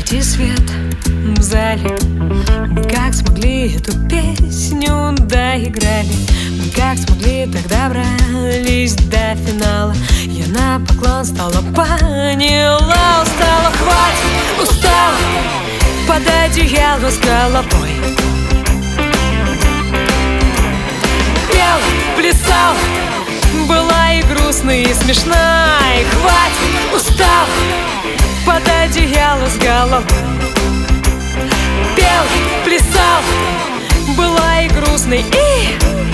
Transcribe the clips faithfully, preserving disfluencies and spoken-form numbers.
Гаси свет в зале. Мы как смогли эту песню доиграли. Мы как смогли тогда добрались до финала. Я на поклон стала, поняла, устала, хватит, устала. Под одеяло с головой пела, плясала, была и грустная, и смешная. Хватит, устала, под одеяло с головой пела, плясала, была и грустной, и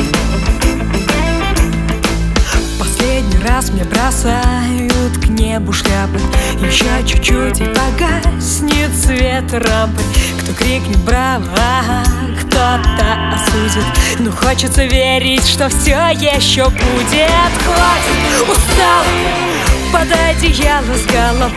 последний раз мне бросают к небу шляпы. Еще чуть-чуть и погаснет свет рампы. Кто крикнет браво, а кто-то осудит. Но хочется верить, что все еще будет. Хватит, устала, под одеяло с головой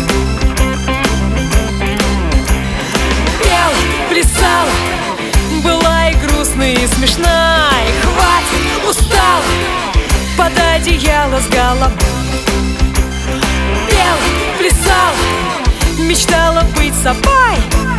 пела, плясала, была и грустная, и смешная. Хватит, устала, под одеяло с головой пела, плясала, мечтала быть собой.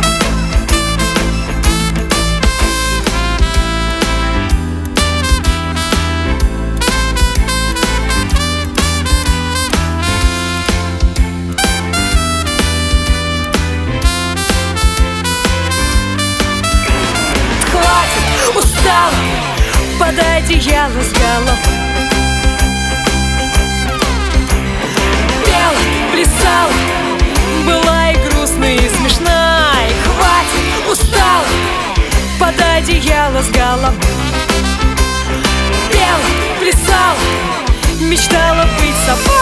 Хватит, устала, под одеяло с головой плясала, была и грустная, и смешная. Хватит, устала, под одеяло с головой пела, плясала, мечтала быть собой.